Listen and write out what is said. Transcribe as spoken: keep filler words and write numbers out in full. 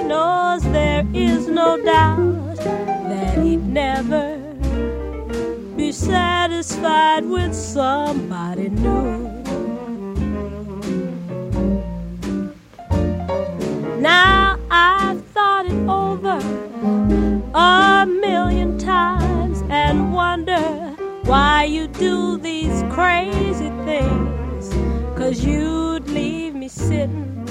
knows there is no doubt that he'd never be satisfied with somebody new. Now I've thought it over a million times and wonder why you do these crazy things, 'cause you'd leave me sitting